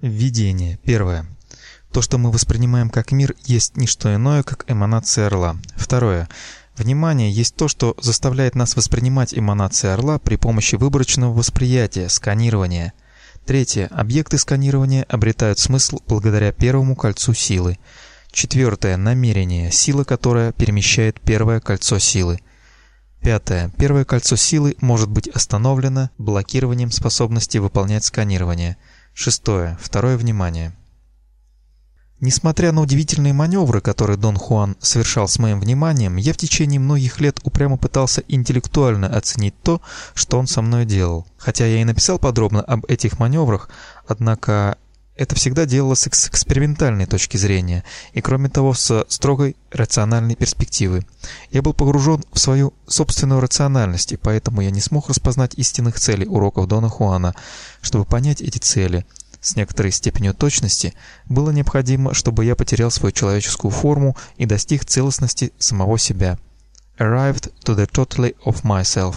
Введение. Первое. То, что мы воспринимаем как мир, есть не что иное, как эманация орла. Второе. Внимание есть то, что заставляет нас воспринимать эманации орла при помощи выборочного восприятия, сканирования. Третье. Объекты сканирования обретают смысл благодаря первому кольцу силы. Четвертое. Намерение, сила, которая перемещает первое кольцо силы. Пятое. Первое кольцо силы может быть остановлено блокированием способности выполнять сканирование. Шестое. Второе внимание. Несмотря на удивительные маневры, которые Дон Хуан совершал с моим вниманием, я в течение многих лет упрямо пытался интеллектуально оценить то, что он со мной делал. Хотя я и написал подробно об этих маневрах, однако это всегда делалось с экспериментальной точки зрения и, кроме того, с строгой рациональной перспективы. Я был погружен в свою собственную рациональность, и поэтому я не смог распознать истинных целей уроков Дона Хуана. Чтобы понять эти цели с некоторой степенью точности, было необходимо, чтобы я потерял свою человеческую форму и достиг целостности самого себя. Arrived to the totality of myself.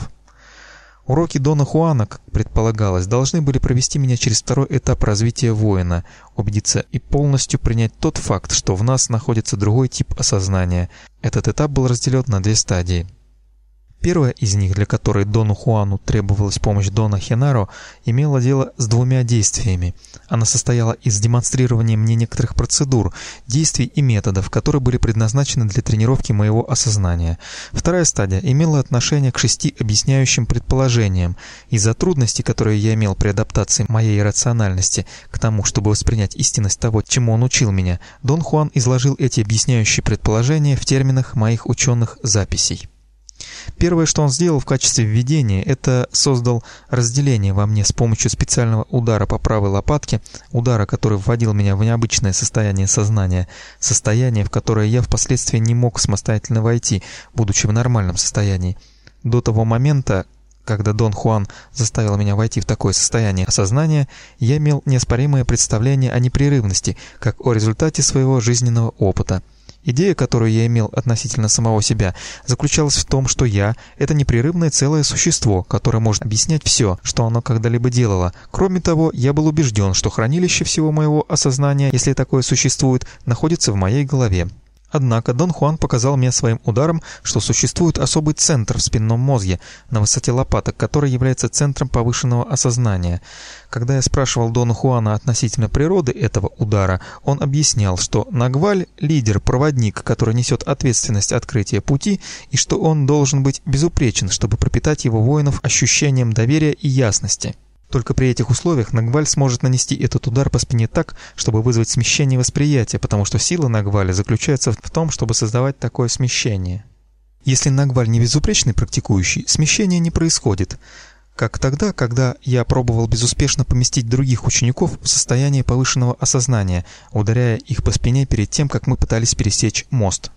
Уроки Дона Хуана, как предполагалось, должны были провести меня через второй этап развития воина, убедиться и полностью принять тот факт, что в нас находится другой тип осознания. Этот этап был разделен на две стадии. Первая из них, для которой Дону Хуану требовалась помощь Дона Хенаро, имела дело с двумя действиями. Она состояла из демонстрирования мне некоторых процедур, действий и методов, которые были предназначены для тренировки моего осознания. Вторая стадия имела отношение к 6 объясняющим предположениям. Из-за трудностей, которые я имел при адаптации моей рациональности к тому, чтобы воспринять истинность того, чему он учил меня, Дон Хуан изложил эти объясняющие предположения в терминах моих ученых записей. Первое, что он сделал в качестве введения, это создал разделение во мне с помощью специального удара по правой лопатке, удара, который вводил меня в необычное состояние сознания, состояние, в которое я впоследствии не мог самостоятельно войти, будучи в нормальном состоянии. До того момента, когда Дон Хуан заставил меня войти в такое состояние осознания, я имел неоспоримое представление о непрерывности, как о результате своего жизненного опыта. Идея, которую я имел относительно самого себя, заключалась в том, что я — это непрерывное целое существо, которое может объяснять все, что оно когда-либо делало. Кроме того, я был убежден, что хранилище всего моего осознания, если такое существует, находится в моей голове. Однако Дон Хуан показал мне своим ударом, что существует особый центр в спинном мозге на высоте лопаток, который является центром повышенного осознания. Когда я спрашивал Дона Хуана относительно природы этого удара, он объяснял, что Нагваль – лидер, проводник, который несет ответственность открытия пути, и что он должен быть безупречен, чтобы пропитать его воинов ощущением доверия и ясности. Только при этих условиях Нагваль сможет нанести этот удар по спине так, чтобы вызвать смещение восприятия, потому что сила Нагваля заключается в том, чтобы создавать такое смещение. Если Нагваль не безупречный практикующий, смещение не происходит. Как тогда, когда я пробовал безуспешно поместить других учеников в состояние повышенного осознания, ударяя их по спине перед тем, как мы пытались пересечь мост.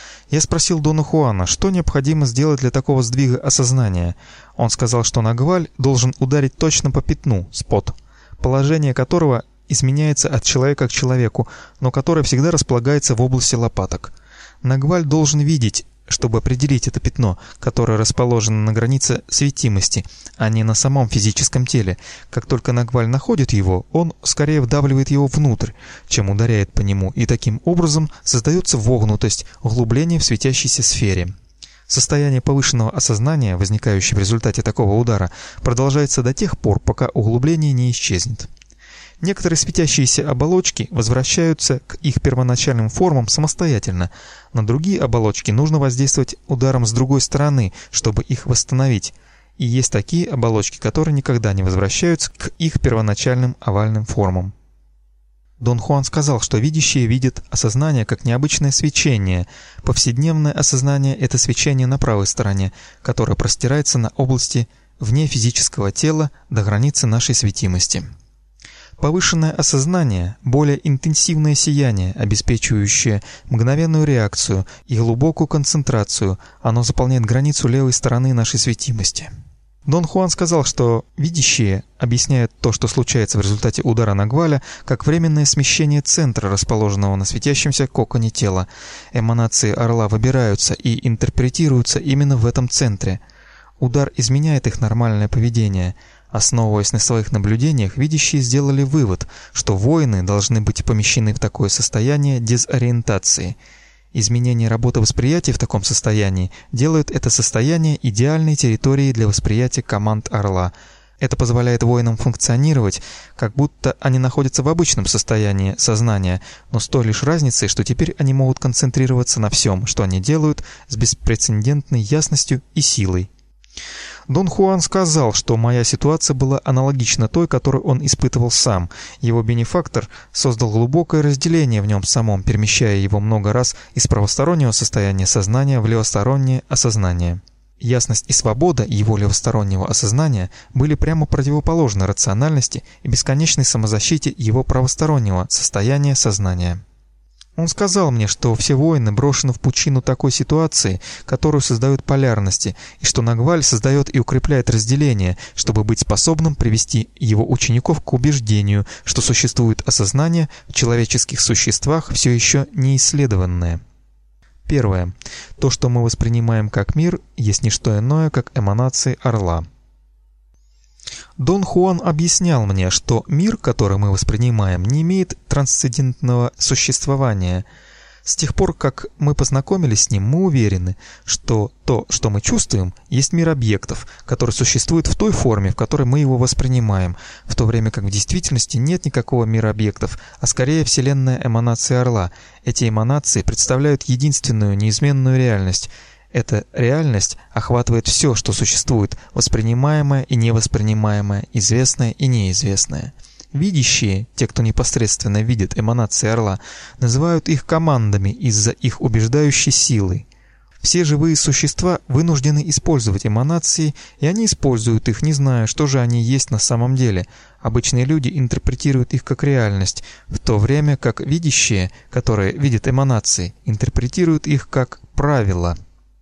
Я спросил Дона Хуана, что необходимо сделать для такого сдвига осознания. Он сказал, что Нагваль должен ударить точно по пятну, спот, положение которого изменяется от человека к человеку, но которое всегда располагается в области лопаток. Нагваль должен видеть, чтобы определить это пятно, которое расположено на границе светимости, а не на самом физическом теле. Как только Нагваль находит его, он скорее вдавливает его внутрь, чем ударяет по нему, и таким образом создается вогнутость, углубление в светящейся сфере. Состояние повышенного осознания, возникающее в результате такого удара, продолжается до тех пор, пока углубление не исчезнет. Некоторые светящиеся оболочки возвращаются к их первоначальным формам самостоятельно. На другие оболочки нужно воздействовать ударом с другой стороны, чтобы их восстановить. И есть такие оболочки, которые никогда не возвращаются к их первоначальным овальным формам. Дон Хуан сказал, что видящие видят осознание как необычное свечение. Повседневное осознание – это свечение на правой стороне, которое простирается на области вне физического тела до границы нашей светимости. Повышенное осознание – более интенсивное сияние, обеспечивающее мгновенную реакцию и глубокую концентрацию. Оно заполняет границу левой стороны нашей светимости. Дон Хуан сказал, что видящие объясняют то, что случается в результате удара Нагваля, как временное смещение центра, расположенного на светящемся коконе тела. Эманации орла выбираются и интерпретируются именно в этом центре. Удар изменяет их нормальное поведение. Основываясь на своих наблюдениях, видящие сделали вывод, что воины должны быть помещены в такое состояние дезориентации. Изменение работы восприятия в таком состоянии делают это состояние идеальной территорией для восприятия команд Орла. Это позволяет воинам функционировать, как будто они находятся в обычном состоянии сознания, но с той лишь разницей, что теперь они могут концентрироваться на всем, что они делают, с беспрецедентной ясностью и силой. Дон Хуан сказал, что моя ситуация была аналогична той, которую он испытывал сам. Его бенефактор создал глубокое разделение в нем самом, перемещая его много раз из правостороннего состояния сознания в левостороннее осознание. Ясность и свобода его левостороннего осознания были прямо противоположны рациональности и бесконечной самозащите его правостороннего состояния сознания. Он сказал мне, что все воины брошены в пучину такой ситуации, которую создают полярности, и что Нагваль создает и укрепляет разделение, чтобы быть способным привести его учеников к убеждению, что существует осознание в человеческих существах, все еще не исследованное. Первое. То, что мы воспринимаем как мир, есть не что иное, как эманации Орла. Дон Хуан объяснял мне, что мир, который мы воспринимаем, не имеет трансцендентного существования. С тех пор, как мы познакомились с ним, мы уверены, что то, что мы чувствуем, есть мир объектов, который существует в той форме, в которой мы его воспринимаем, в то время как в действительности нет никакого мира объектов, а скорее вселенная эманации Орла. Эти эманации представляют единственную неизменную реальность. Эта реальность охватывает все, что существует, воспринимаемое и невоспринимаемое, известное и неизвестное. Видящие, те, кто непосредственно видит эманации Орла, называют их командами из-за их убеждающей силы. Все живые существа вынуждены использовать эманации, и они используют их, не зная, что же они есть на самом деле. Обычные люди интерпретируют их как реальность, в то время как видящие, которые видят эманации, интерпретируют их как правило.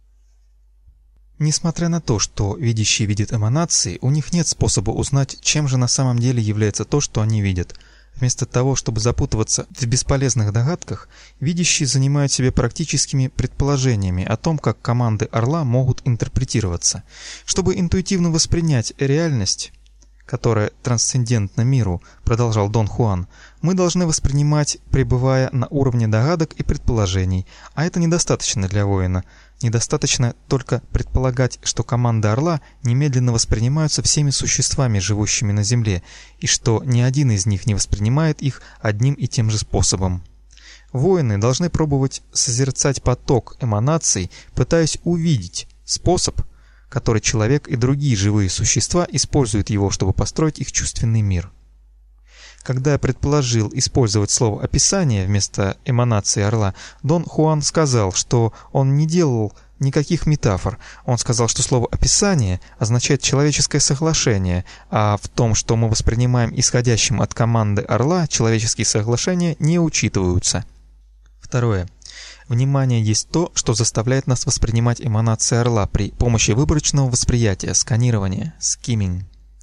Несмотря на то, что видящие видят эманации, у них нет способа узнать, чем же на самом деле является то, что они видят. Вместо того, чтобы запутываться в бесполезных догадках, видящие занимают себя практическими предположениями о том, как команды Орла могут интерпретироваться. Чтобы интуитивно воспринять реальность, которая трансцендентна миру, продолжал Дон Хуан, мы должны воспринимать, пребывая на уровне догадок и предположений, а это недостаточно для воина. Недостаточно только предполагать, что команды Орла немедленно воспринимаются всеми существами, живущими на Земле, и что ни один из них не воспринимает их одним и тем же способом. Воины должны пробовать созерцать поток эманаций, пытаясь увидеть способ, который человек и другие живые существа используют его, чтобы построить их чувственный мир. Когда я предположил использовать слово «описание» вместо эманации Орла, Дон Хуан сказал, что он не делал никаких метафор. Он сказал, что слово «описание» означает человеческое соглашение, а в том, что мы воспринимаем исходящим от команды Орла, человеческие соглашения не учитываются. Второе. Внимание есть то, что заставляет нас воспринимать эманации Орла при помощи выборочного восприятия, сканирования, скимминг.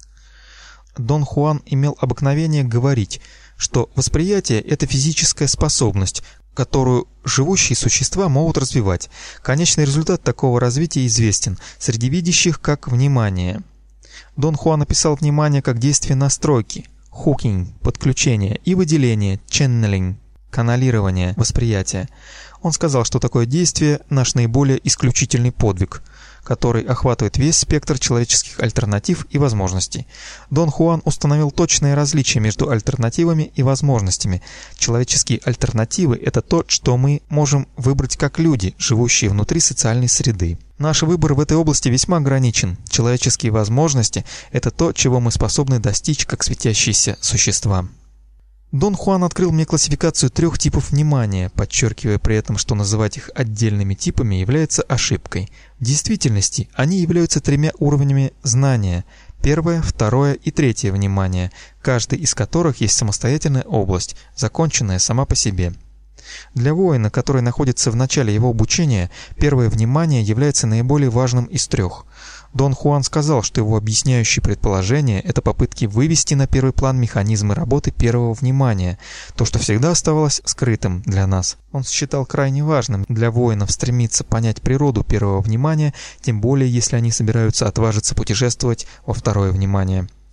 Дон Хуан имел обыкновение говорить, что восприятие – это физическая способность, которую живущие существа могут развивать. Конечный результат такого развития известен среди видящих как внимание. Дон Хуан описал внимание как действие настройки, хукинг, подключение и выделение, ченнелинг, каналирование восприятия. Он сказал, что такое действие – наш наиболее исключительный подвиг, который охватывает весь спектр человеческих альтернатив и возможностей. Дон Хуан установил точное различие между альтернативами и возможностями. Человеческие альтернативы – это то, что мы можем выбрать как люди, живущие внутри социальной среды. Наш выбор в этой области весьма ограничен. Человеческие возможности – это то, чего мы способны достичь как светящиеся существа. Дон Хуан открыл мне классификацию 3 типов внимания, подчеркивая при этом, что называть их отдельными типами является ошибкой. В действительности они являются 3 уровнями знания – первое, второе и третье внимание, каждый из которых есть самостоятельная область, законченная сама по себе. Для воина, который находится в начале его обучения, первое внимание является наиболее важным из 3. Дон Хуан сказал, что его объясняющие предположения – это попытки вывести на первый план механизмы работы первого внимания, то, что всегда оставалось скрытым для нас. Он считал крайне важным для воинов стремиться понять природу первого внимания, тем более если они собираются отважиться путешествовать во второе внимание.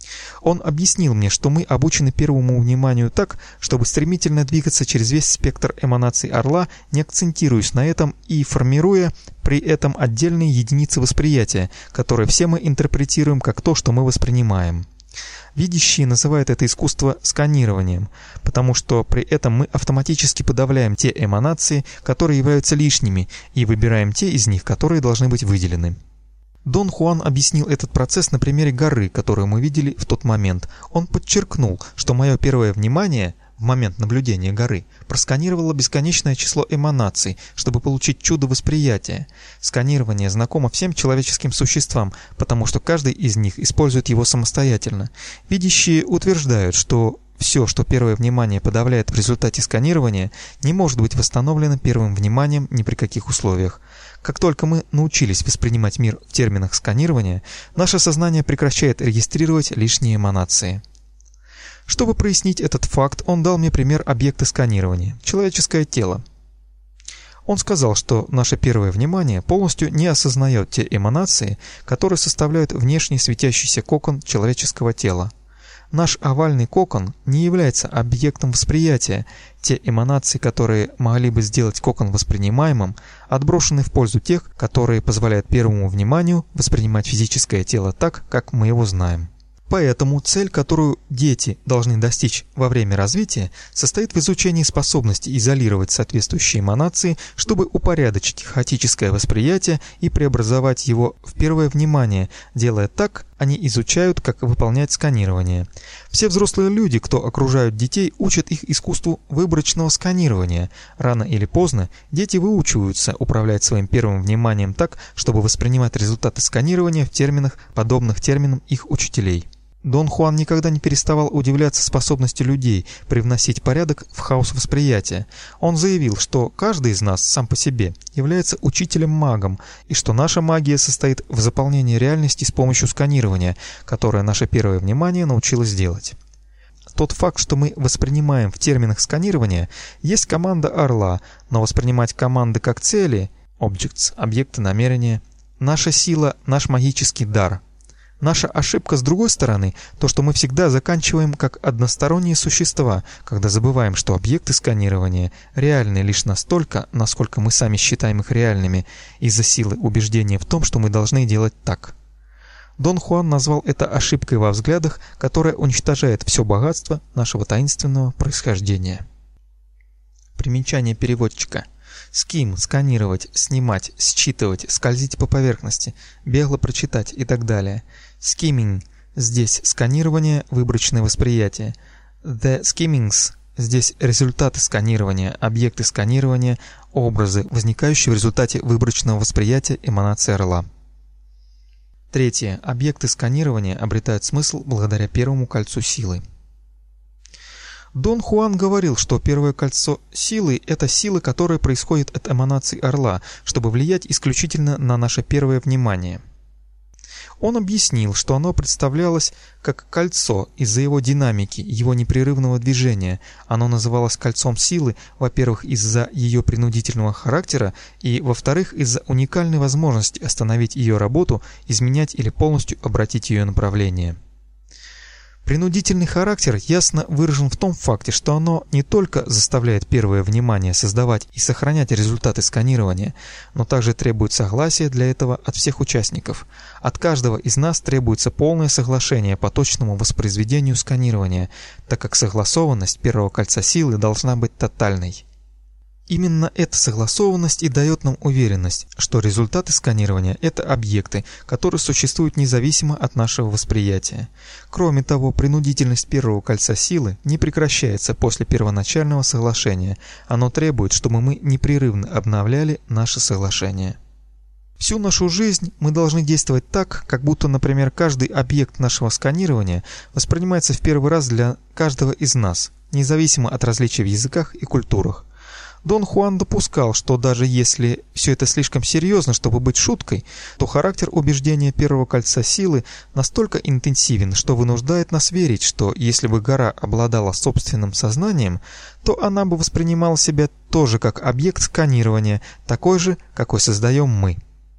Он объяснил мне, что мы обучены первому вниманию так, чтобы стремительно двигаться через весь спектр эманаций орла, не акцентируясь на этом и формируя при этом отдельные единицы восприятия, которые все мы интерпретируем как то, что мы воспринимаем. Видящие называют это искусство сканированием, потому что при этом мы автоматически подавляем те эманации, которые являются лишними, и выбираем те из них, которые должны быть выделены. Дон Хуан объяснил этот процесс на примере горы, которую мы видели в тот момент. Он подчеркнул, что мое первое внимание в момент наблюдения горы просканировало бесконечное число эманаций, чтобы получить чудо восприятия. Сканирование знакомо всем человеческим существам, потому что каждый из них использует его самостоятельно. Видящие утверждают, что все, что первое внимание подавляет в результате сканирования, не может быть восстановлено первым вниманием ни при каких условиях. Как только мы научились воспринимать мир в терминах сканирования, наше сознание прекращает регистрировать лишние эманации. Чтобы прояснить этот факт, он дал мне пример объекта сканирования – человеческое тело. Он сказал, что наше первое внимание полностью не осознает те эманации, которые составляют внешний светящийся кокон человеческого тела. Наш овальный кокон не является объектом восприятия. Те эманации, которые могли бы сделать кокон воспринимаемым, отброшены в пользу тех, которые позволяют первому вниманию воспринимать физическое тело так, как мы его знаем. Поэтому цель, которую дети должны достичь во время развития, состоит в изучении способности изолировать соответствующие эманации, чтобы упорядочить хаотическое восприятие и преобразовать его в первое внимание, делая так, они изучают, как выполнять сканирование. Все взрослые люди, кто окружают детей, учат их искусству выборочного сканирования. Рано или поздно дети выучиваются управлять своим первым вниманием так, чтобы воспринимать результаты сканирования в терминах, подобных терминам их учителей. Дон Хуан никогда не переставал удивляться способности людей привносить порядок в хаос восприятия. Он заявил, что каждый из нас сам по себе является учителем-магом, и что наша магия состоит в заполнении реальности с помощью сканирования, которое наше первое внимание научилось делать. Тот факт, что мы воспринимаем в терминах сканирования, есть команда орла, но воспринимать команды как цели, objects, объекты намерения, наша сила, наш магический дар. Наша ошибка, с другой стороны, то, что мы всегда заканчиваем как односторонние существа, когда забываем, что объекты сканирования реальны лишь настолько, насколько мы сами считаем их реальными, из-за силы убеждения в том, что мы должны делать так. Дон Хуан назвал это ошибкой во взглядах, которая уничтожает все богатство нашего таинственного происхождения. Примечание переводчика. Ским, сканировать, снимать, считывать, скользить по поверхности, бегло прочитать и так далее. Skimming – здесь сканирование, выборочное восприятие. The skimmings – здесь результаты сканирования, объекты сканирования, образы, возникающие в результате выборочного восприятия эманации орла. Третье. Объекты сканирования обретают смысл благодаря первому кольцу силы. Дон Хуан говорил, что первое кольцо силы – это сила, которая происходит от эманаций орла, чтобы влиять исключительно на наше первое внимание. Он объяснил, что оно представлялось как кольцо из-за его динамики, его непрерывного движения. Оно называлось кольцом силы, во-первых, из-за ее принудительного характера, и, во-вторых, из-за уникальной возможности остановить ее работу, изменять или полностью обратить ее направление. Принудительный характер ясно выражен в том факте, что оно не только заставляет первое внимание создавать и сохранять результаты сканирования, но также требует согласия для этого от всех участников. От каждого из нас требуется полное соглашение по точному воспроизведению сканирования, так как согласованность первого кольца силы должна быть тотальной. Именно эта согласованность и дает нам уверенность, что результаты сканирования – это объекты, которые существуют независимо от нашего восприятия. Кроме того, принудительность первого кольца силы не прекращается после первоначального соглашения, оно требует, чтобы мы непрерывно обновляли наше соглашение. Всю нашу жизнь мы должны действовать так, как будто, например, каждый объект нашего сканирования воспринимается в первый раз для каждого из нас, независимо от различий в языках и культурах. Дон Хуан допускал, что даже если все это слишком серьезно, чтобы быть шуткой, то характер убеждения первого кольца силы настолько интенсивен, что вынуждает нас верить, что если бы гора обладала собственным сознанием, то она бы воспринимала себя тоже как объект сканирования, такой же, какой создаем мы.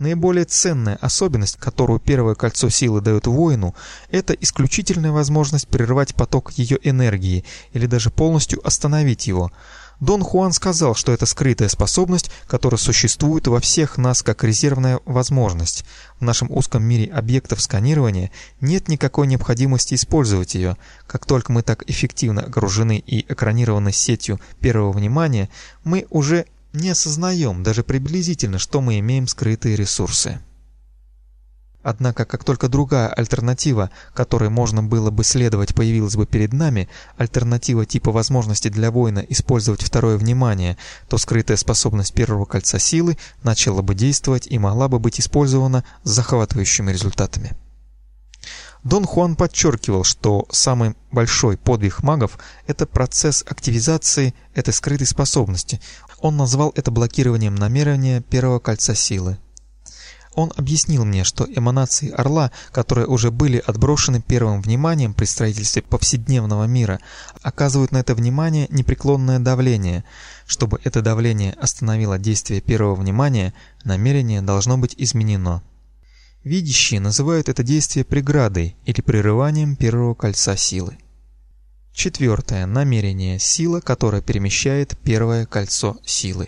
Наиболее ценная особенность, которую первое кольцо силы дает воину, это исключительная возможность прервать поток ее энергии или даже полностью остановить его. Дон Хуан сказал, что это скрытая способность, которая существует во всех нас как резервная возможность. В нашем узком мире объектов сканирования нет никакой необходимости использовать ее. Как только мы так эффективно окружены и экранированы сетью первого внимания, мы уже не осознаем даже приблизительно, что мы имеем скрытые ресурсы. Однако, как только другая альтернатива, которой можно было бы следовать, появилась бы перед нами, альтернатива типа возможности для воина использовать второе внимание, то скрытая способность первого кольца силы начала бы действовать и могла бы быть использована с захватывающими результатами. Дон Хуан подчеркивал, что самый большой подвиг магов – это процесс активизации этой скрытой способности. Он назвал это блокированием намерения первого кольца силы. Он объяснил мне, что эманации Орла, которые уже были отброшены первым вниманием при строительстве повседневного мира, оказывают на это внимание непреклонное давление. Чтобы это давление остановило действие первого внимания, намерение должно быть изменено. Видящие называют это действие преградой или прерыванием первого кольца силы. Четвертое. Намерение – сила, которая перемещает первое кольцо силы.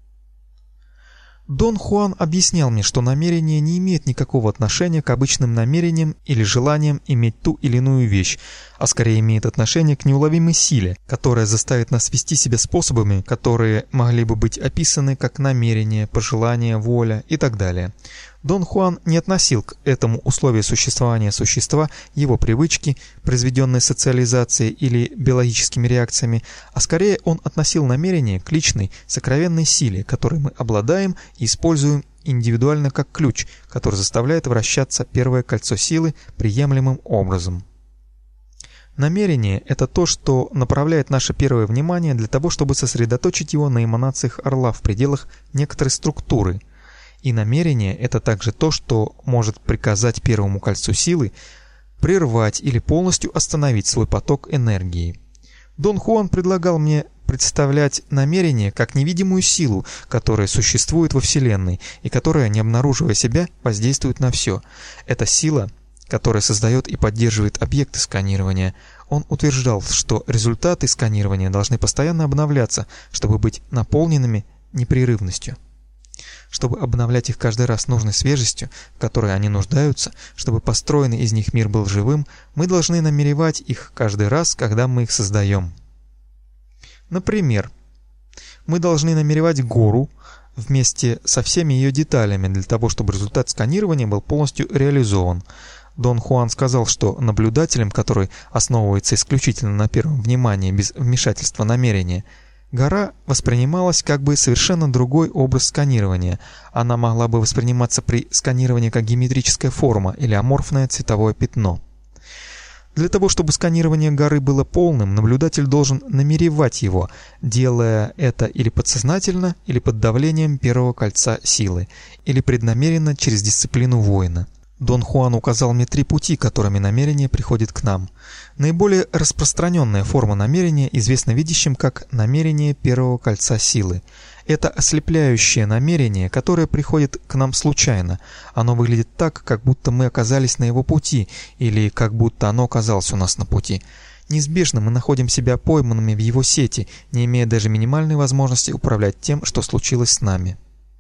Дон Хуан объяснял мне, что намерение не имеет никакого отношения к обычным намерениям или желаниям иметь ту или иную вещь, а скорее имеет отношение к неуловимой силе, которая заставит нас вести себя способами, которые могли бы быть описаны как намерение, пожелание, воля и так далее. Дон Хуан не относил к этому условию существования существа его привычки, произведенные социализацией или биологическими реакциями, а скорее он относил намерение к личной, сокровенной силе, которой мы обладаем и используем индивидуально как ключ, который заставляет вращаться первое кольцо силы приемлемым образом. Намерение – это то, что направляет наше первое внимание для того, чтобы сосредоточить его на эманациях Орла в пределах некоторой структуры. И намерение – это также то, что может приказать первому кольцу силы прервать или полностью остановить свой поток энергии. Дон Хуан предлагал мне представлять намерение как невидимую силу, которая существует во Вселенной и которая, не обнаруживая себя, воздействует на все. Это сила, которая создает и поддерживает объекты сканирования. Он утверждал, что результаты сканирования должны постоянно обновляться, чтобы быть наполненными непрерывностью. Чтобы обновлять их каждый раз нужной свежестью, в которой они нуждаются, чтобы построенный из них мир был живым, мы должны намеревать их каждый раз, когда мы их создаем. Например, мы должны намеревать гору вместе со всеми ее деталями для того, чтобы результат сканирования был полностью реализован. Дон Хуан сказал, что наблюдателем, который основывается исключительно на первом внимании без вмешательства намерения, гора воспринималась как бы совершенно другой образ сканирования. Она могла бы восприниматься при сканировании как геометрическая форма или аморфное цветовое пятно. Для того, чтобы сканирование горы было полным, наблюдатель должен намеревать его, делая это или подсознательно, или под давлением первого кольца силы, или преднамеренно через дисциплину воина. Дон Хуан указал мне 3 пути, которыми намерение приходит к нам. Наиболее распространенная форма намерения известна видящим как намерение первого кольца силы. Это ослепляющее намерение, которое приходит к нам случайно. Оно выглядит так, как будто мы оказались на его пути, или как будто оно оказалось у нас на пути. Неизбежно мы находим себя пойманными в его сети, не имея даже минимальной возможности управлять тем, что случилось с нами.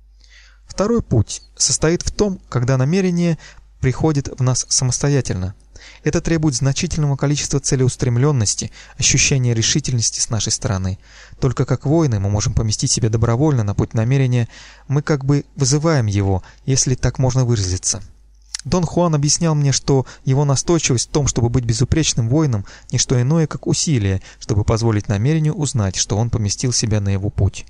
Второй путь состоит в том, когда намерение приходит в нас самостоятельно. Это требует значительного количества целеустремленности, ощущения решительности с нашей стороны. Только как воины мы можем поместить себя добровольно на путь намерения, мы как бы вызываем его, если так можно выразиться. Дон Хуан объяснял мне, что его настойчивость в том, чтобы быть безупречным воином, не что иное, как усилие, чтобы позволить намерению узнать, что он поместил себя на его путь.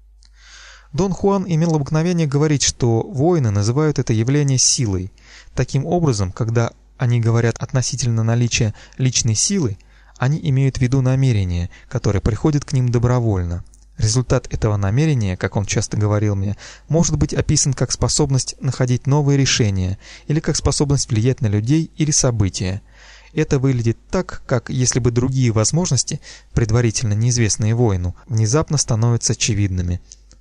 Дон Хуан имел обыкновение говорить, что воины называют это явление силой. Таким образом, когда они говорят относительно наличия личной силы, они имеют в виду намерение, которое приходит к ним добровольно. Результат этого намерения, как он часто говорил мне, может быть описан как способность находить новые решения или как способность влиять на людей или события. Это выглядит так, как если бы другие возможности, предварительно неизвестные воину, внезапно становятся очевидными.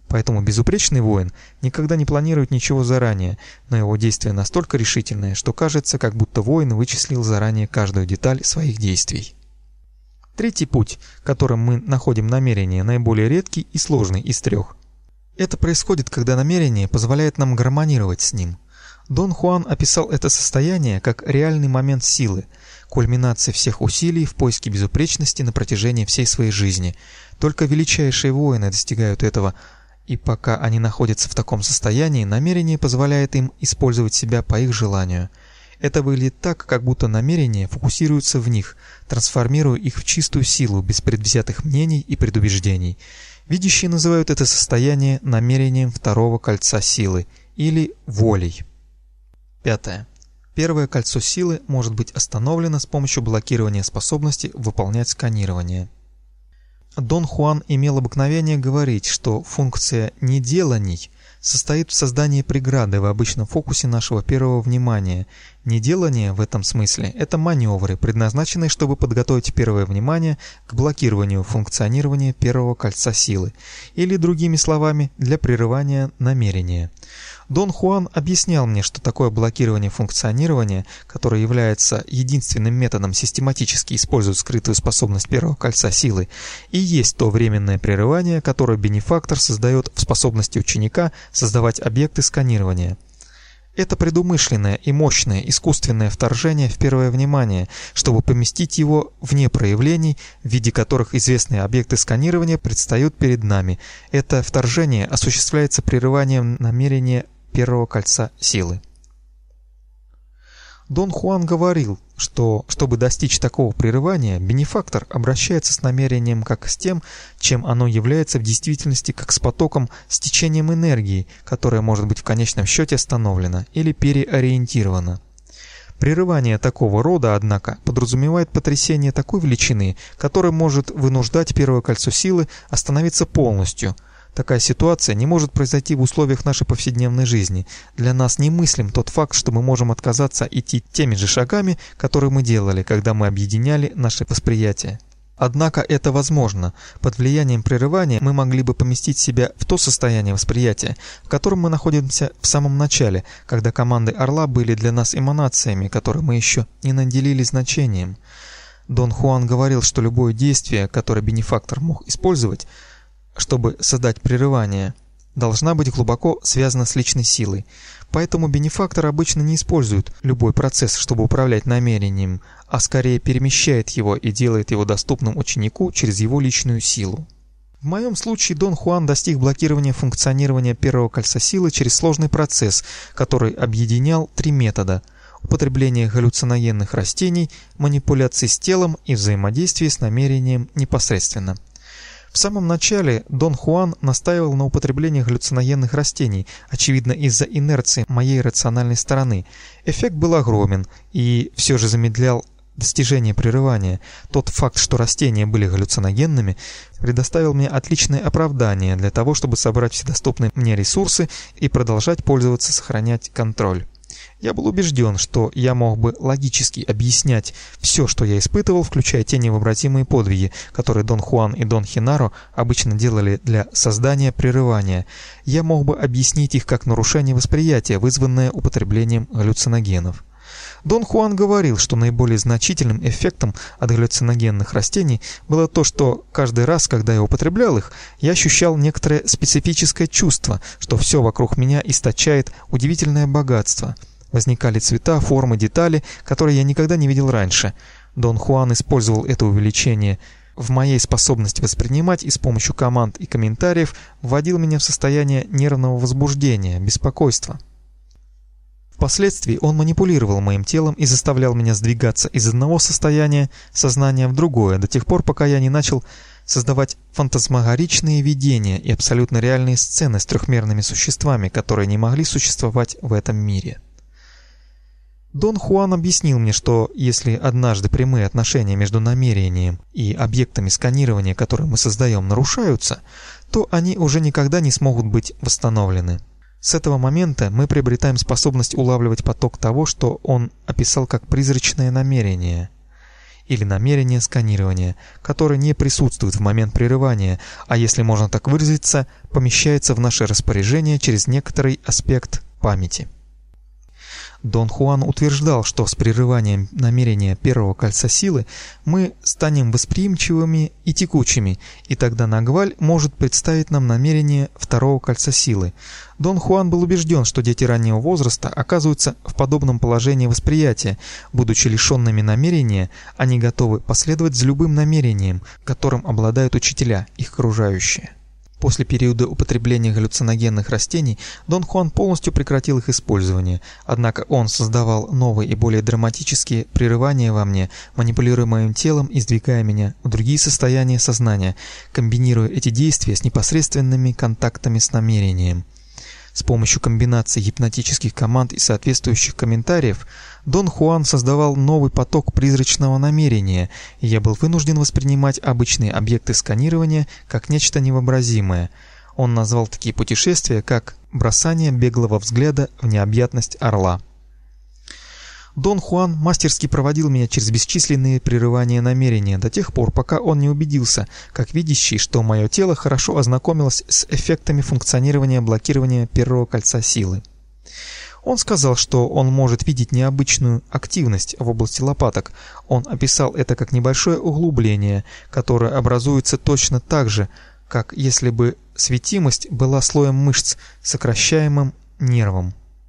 Поэтому безупречный воин никогда не планирует ничего заранее, но его действие настолько решительное, что кажется, как будто воин вычислил заранее каждую деталь своих действий. Третий путь, которым мы находим намерение, наиболее редкий и сложный из трех. Это происходит, когда намерение позволяет нам гармонировать с ним. Дон Хуан описал это состояние как реальный момент силы, кульминация всех усилий в поиске безупречности на протяжении всей своей жизни. Только величайшие воины достигают этого, и пока они находятся в таком состоянии, намерение позволяет им использовать себя по их желанию. Это выглядит так, как будто намерение фокусируется в них, трансформируя их в чистую силу, без предвзятых мнений и предубеждений. Видящие называют это состояние намерением второго кольца силы или волей. 5. Первое кольцо силы может быть остановлено с помощью блокирования способности выполнять сканирование. Дон Хуан имел обыкновение говорить, что функция неделаний состоит в создании преграды в обычном фокусе нашего первого внимания. Неделание в этом смысле – это маневры, предназначенные, чтобы подготовить первое внимание к блокированию функционирования первого кольца силы, или, другими словами, для прерывания намерения. Дон Хуан объяснял мне, что такое блокирование функционирования, которое является единственным методом систематически использовать скрытую способность первого кольца силы, и есть то временное прерывание, которое бенефактор создает в способности ученика создавать объекты сканирования. Это предумышленное и мощное искусственное вторжение в первое внимание, чтобы поместить его вне проявлений, в виде которых известные объекты сканирования предстают перед нами. Это вторжение осуществляется прерыванием намерения первого кольца силы. Дон Хуан говорил, что, чтобы достичь такого прерывания, бенефактор обращается с намерением как с тем, чем оно является в действительности, как с потоком, с течением энергии, которое может быть в конечном счете остановлено или переориентировано. Прерывание такого рода, однако, подразумевает потрясение такой величины, которое может вынуждать первое кольцо силы остановиться полностью. Такая ситуация не может произойти в условиях нашей повседневной жизни. Для нас немыслим тот факт, что мы можем отказаться идти теми же шагами, которые мы делали, когда мы объединяли наше восприятие. Однако это возможно. Под влиянием прерывания мы могли бы поместить себя в то состояние восприятия, в котором мы находимся в самом начале, когда команды Орла были для нас эманациями, которые мы еще не наделили значением. Дон Хуан говорил, что любое действие, которое бенефактор мог использовать, чтобы создать прерывание, должна быть глубоко связана с личной силой. Поэтому бенефактор обычно не использует любой процесс, чтобы управлять намерением, а скорее перемещает его и делает его доступным ученику через его личную силу. В моем случае Дон Хуан достиг блокирования функционирования первого кольца силы через сложный процесс, который объединял три метода: употребление галлюциногенных растений, манипуляции с телом и взаимодействие с намерением непосредственно. В самом начале Дон Хуан настаивал на употреблении галлюциногенных растений, очевидно из-за инерции моей рациональной стороны. Эффект был огромен и все же замедлял достижение прерывания. Тот факт, что растения были галлюциногенными, предоставил мне отличное оправдание для того, чтобы собрать все доступные мне ресурсы и продолжать пользоваться, сохранять контроль. Я был убежден, что я мог бы логически объяснять все, что я испытывал, включая те невообразимые подвиги, которые Дон Хуан и Дон Хинаро обычно делали для создания прерывания. Я мог бы объяснить их как нарушение восприятия, вызванное употреблением галлюциногенов. Дон Хуан говорил, что наиболее значительным эффектом от галлюциногенных растений было то, что каждый раз, когда я употреблял их, я ощущал некоторое специфическое чувство, что все вокруг меня источает удивительное богатство. Возникали цвета, формы, детали, которые я никогда не видел раньше. Дон Хуан использовал это увеличение в моей способности воспринимать и с помощью команд и комментариев вводил меня в состояние нервного возбуждения, беспокойства. Впоследствии он манипулировал моим телом и заставлял меня сдвигаться из одного состояния сознания в другое, до тех пор, пока я не начал создавать фантасмагоричные видения и абсолютно реальные сцены с трехмерными существами, которые не могли существовать в этом мире. Дон Хуан объяснил мне, что если однажды прямые отношения между намерением и объектами сканирования, которые мы создаем, нарушаются, то они уже никогда не смогут быть восстановлены. С этого момента мы приобретаем способность улавливать поток того, что он описал как призрачное намерение. или намерение сканирования, которое не присутствует в момент прерывания, а если можно так выразиться, помещается в наше распоряжение через некоторый аспект памяти. Дон Хуан утверждал, что с прерыванием намерения первого кольца силы мы станем восприимчивыми и текучими, и тогда Нагваль может представить нам намерение второго кольца силы. Дон Хуан был убежден, что дети раннего возраста оказываются в подобном положении восприятия. Будучи лишенными намерения, они готовы последовать за любым намерением, которым обладают учителя, их окружающие. После периода употребления галлюциногенных растений Дон Хуан полностью прекратил их использование, однако он создавал новые и более драматические прерывания во мне, манипулируя моим телом и сдвигая меня в другие состояния сознания, комбинируя эти действия с непосредственными контактами с намерением. С помощью комбинации гипнотических команд и соответствующих комментариев Дон Хуан создавал новый поток призрачного намерения, и я был вынужден воспринимать обычные объекты сканирования как нечто невообразимое. Он назвал такие путешествия как «бросание беглого взгляда в необъятность орла». Дон Хуан мастерски проводил меня через бесчисленные прерывания намерения до тех пор, пока он не убедился, как видящий, что мое тело хорошо ознакомилось с эффектами функционирования блокирования первого кольца силы. Он сказал, что он может видеть необычную активность в области лопаток. Он описал это как небольшое углубление, которое образуется точно так же, как если бы светимость была слоем мышц, сокращаемым нервом.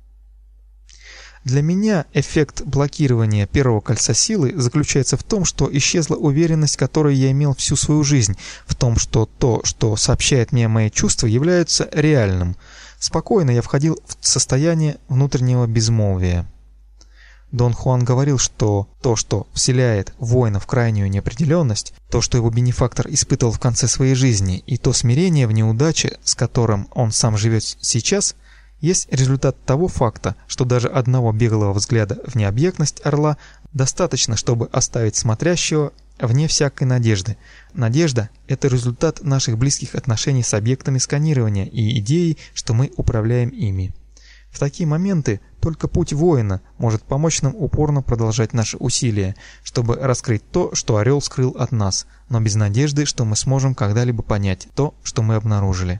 Для меня эффект блокирования первого кольца силы заключается в том, что исчезла уверенность, которую я имел всю свою жизнь, в том, что то, что сообщает мне мои чувства, является реальным. Спокойно я входил в состояние внутреннего безмолвия. Дон Хуан говорил, что то, что вселяет воина в крайнюю неопределенность, то, что его бенефактор испытывал в конце своей жизни, и то смирение в неудаче, с которым он сам живет сейчас, есть результат того факта, что даже одного беглого взгляда в необъектность орла достаточно, чтобы оставить смотрящего вне всякой надежды. Надежда – это результат наших близких отношений с объектами сканирования и идеей, что мы управляем ими. В такие моменты только путь воина может помочь нам упорно продолжать наши усилия, чтобы раскрыть то, что орел скрыл от нас, но без надежды, что мы сможем когда-либо понять то, что мы обнаружили.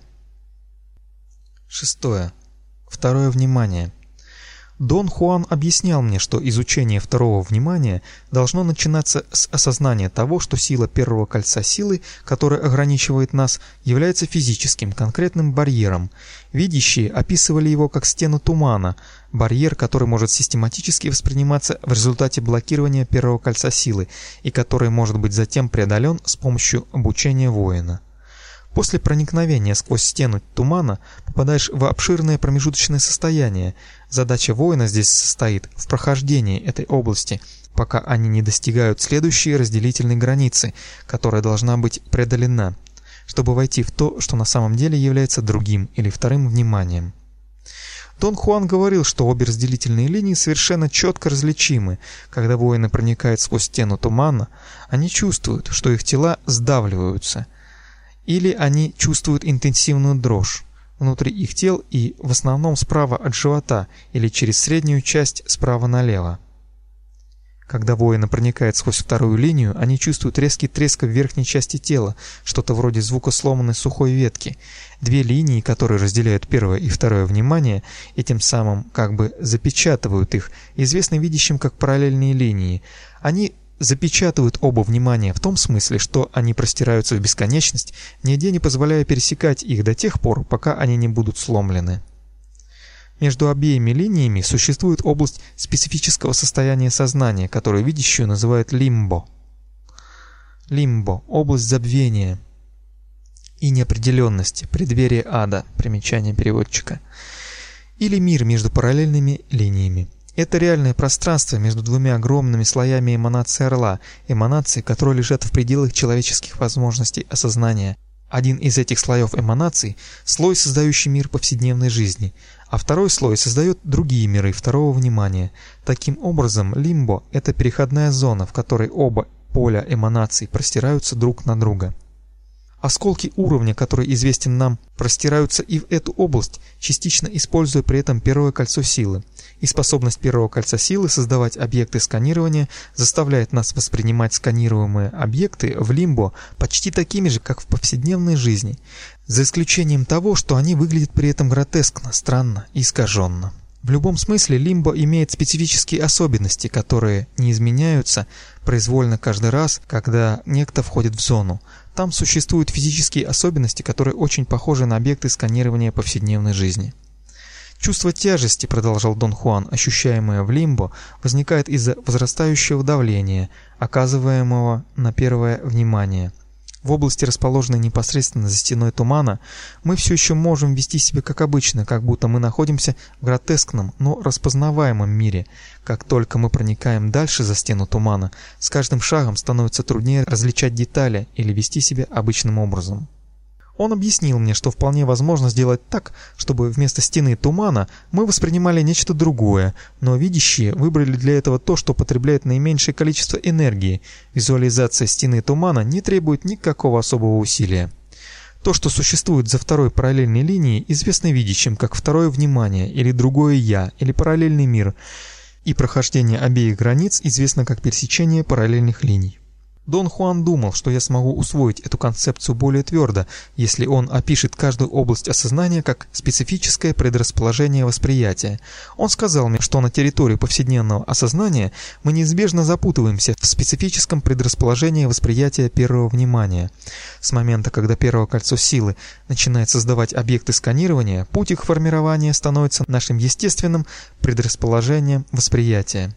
6. Второе внимание. Дон Хуан объяснял мне, что изучение второго внимания должно начинаться с осознания того, что сила первого кольца силы, которая ограничивает нас, является физическим, конкретным барьером. Видящие описывали его как стену тумана, барьер, который может систематически восприниматься в результате блокирования первого кольца силы и который может быть затем преодолен с помощью обучения воина. После проникновения сквозь стену тумана попадаешь в обширное промежуточное состояние. Задача воина здесь состоит в прохождении этой области, пока они не достигают следующей разделительной границы, которая должна быть преодолена, чтобы войти в то, что на самом деле является другим или вторым вниманием. Дон Хуан говорил, что обе разделительные линии совершенно четко различимы. Когда воины проникают сквозь стену тумана, они чувствуют, что их тела сдавливаются, или они чувствуют интенсивную дрожь внутри их тел и в основном справа от живота или через среднюю часть справа налево. Когда воины проникают сквозь вторую линию, они чувствуют резкий треск в верхней части тела, что-то вроде звука сломанной сухой ветки. Две линии, которые разделяют первое и второе внимание, и тем самым как бы запечатывают их, известны видящим как параллельные линии. Они запечатывают оба внимания в том смысле, что они простираются в бесконечность, нигде не позволяя пересекать их до тех пор, пока они не будут сломлены. Между обеими линиями существует область специфического состояния сознания, которую видящую называют лимбо. Лимбо – область забвения и неопределенности, преддверие ада, примечание переводчика, или мир между параллельными линиями. Это реальное пространство между двумя огромными слоями эманации орла, эманации, которые лежат в пределах человеческих возможностей осознания. Один из этих слоев эманаций – слой, создающий мир повседневной жизни, а второй слой создает другие миры второго внимания. Таким образом, лимбо – это переходная зона, в которой оба поля эманаций простираются друг на друга. Осколки уровня, который известен нам, простираются и в эту область, частично используя при этом первое кольцо силы. И способность первого кольца силы создавать объекты сканирования заставляет нас воспринимать сканируемые объекты в лимбо почти такими же, как в повседневной жизни, за исключением того, что они выглядят при этом гротескно, странно и искаженно. В любом смысле лимбо имеет специфические особенности, которые не изменяются произвольно каждый раз, когда некто входит в зону. Там существуют физические особенности, которые очень похожи на объекты сканирования повседневной жизни. Чувство тяжести, продолжал Дон Хуан, ощущаемое в лимбо, возникает из-за возрастающего давления, оказываемого на первое внимание. В области, расположенной непосредственно за стеной тумана, мы все еще можем вести себя как обычно, как будто мы находимся в гротескном, но распознаваемом мире. Как только мы проникаем дальше за стену тумана, с каждым шагом становится труднее различать детали или вести себя обычным образом. Он объяснил мне, что вполне возможно сделать так, чтобы вместо стены тумана мы воспринимали нечто другое, но видящие выбрали для этого то, что потребляет наименьшее количество энергии. Визуализация стены тумана не требует никакого особого усилия. То, что существует за второй параллельной линией, известно видящим как второе внимание, или другое «я», или параллельный мир, и прохождение обеих границ известно как пересечение параллельных линий. Дон Хуан думал, что я смогу усвоить эту концепцию более твердо, если он опишет каждую область осознания как специфическое предрасположение восприятия. Он сказал мне, что на территории повседневного осознания мы неизбежно запутываемся в специфическом предрасположении восприятия первого внимания. С момента, когда первое кольцо силы начинает создавать объекты сканирования, путь их формирования становится нашим естественным предрасположением восприятия.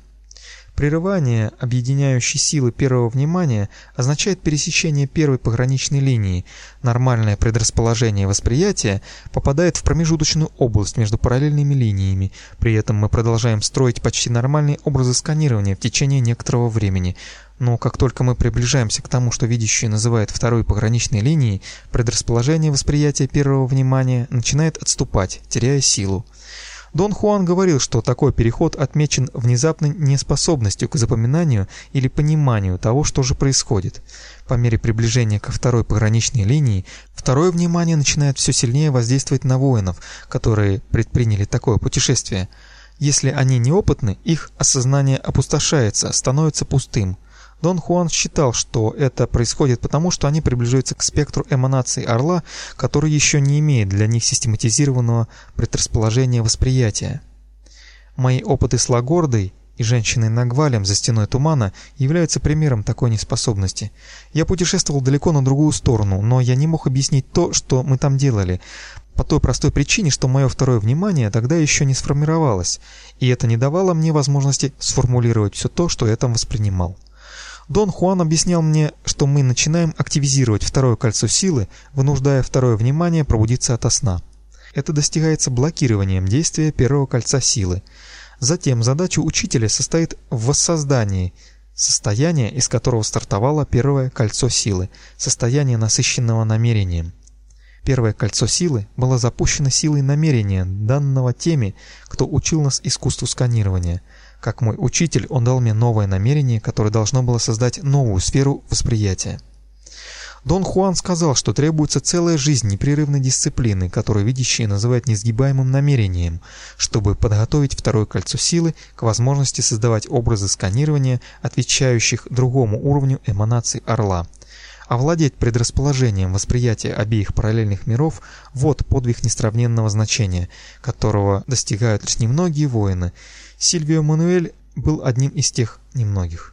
Прерывание объединяющей силы первого внимания означает пересечение первой пограничной линии. Нормальное предрасположение восприятия попадает в промежуточную область между параллельными линиями. При этом мы продолжаем строить почти нормальные образы сканирования в течение некоторого времени. Но как только мы приближаемся к тому, что видящий называет второй пограничной линией, предрасположение восприятия первого внимания начинает отступать, теряя силу. Дон Хуан говорил, что такой переход отмечен внезапной неспособностью к запоминанию или пониманию того, что же происходит. По мере приближения ко второй пограничной линии, второе внимание начинает все сильнее воздействовать на воинов, которые предприняли такое путешествие. Если они неопытны, их осознание опустошается, становится пустым. Дон Хуан считал, что это происходит потому, что они приближаются к спектру эманаций Орла, который еще не имеет для них систематизированного предрасположения восприятия. Мои опыты с Лагордой и женщиной Нагвалем за стеной тумана являются примером такой неспособности. Я путешествовал далеко на другую сторону, но я не мог объяснить то, что мы там делали, по той простой причине, что мое второе внимание тогда еще не сформировалось, и это не давало мне возможности сформулировать все то, что я там воспринимал. Дон Хуан объяснял мне, что мы начинаем активизировать второе кольцо силы, вынуждая второе внимание пробудиться ото сна. Это достигается блокированием действия первого кольца силы. Затем задача учителя состоит в воссоздании состояния, из которого стартовало первое кольцо силы, состояние, насыщенного намерением. Первое кольцо силы было запущено силой намерения, данного теми, кто учил нас искусству сканирования. Как мой учитель, он дал мне новое намерение, которое должно было создать новую сферу восприятия. Дон Хуан сказал, что требуется целая жизнь непрерывной дисциплины, которую видящие называют несгибаемым намерением, чтобы подготовить второе кольцо силы к возможности создавать образы сканирования, отвечающих другому уровню эманаций Орла. Овладеть предрасположением восприятия обеих параллельных миров – вот подвиг несравненного значения, которого достигают лишь немногие воины. Сильвио Мануэль был одним из тех немногих.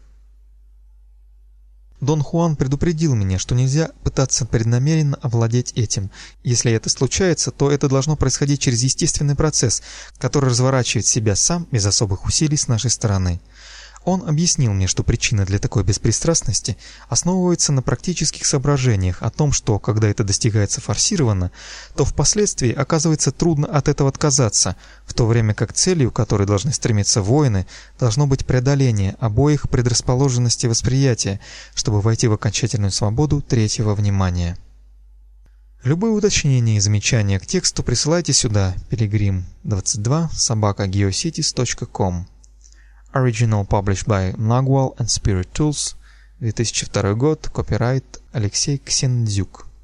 Дон Хуан предупредил меня, что нельзя пытаться преднамеренно овладеть этим. Если это случается, то это должно происходить через естественный процесс, который разворачивает себя сам без особых усилий с нашей стороны. Он объяснил мне, что причина для такой беспристрастности основывается на практических соображениях о том, что, когда это достигается форсированно, то впоследствии оказывается трудно от этого отказаться, в то время как целью, к которой должны стремиться воины, должно быть преодоление обоих предрасположенностей восприятия, чтобы войти в окончательную свободу третьего внимания. Любые уточнения и замечания к тексту присылайте сюда, pilgrim22@geocities.com. Original published by Nagwal and Spirit Tools, 2002 год, копирайт Алексей Ксендзюк.